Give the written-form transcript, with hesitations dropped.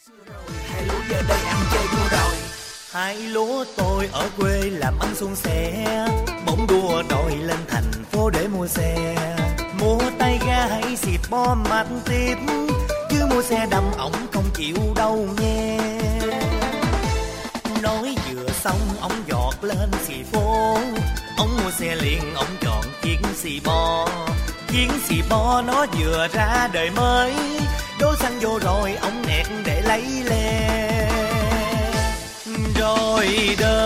Hai lúa giờ đây ăn chơi đua đòi. Hai lúa tôi ở quê làm ăn suôn sẻ, bóng đua đòi lên thành phố để mua xe. Mua tay ga hay xịt bom mặt tiếp, chứ mua xe đâm ổng không chịu đâu nghe. Nói vừa xong ổng giọt lên xì phố, ổng mua xe liền ổng chọn chiếc xì bo. Chiếc xì bo nó vừa ra đời mới, đổ xăng vô rồi ổng nẹt để lấy le. Rồi đời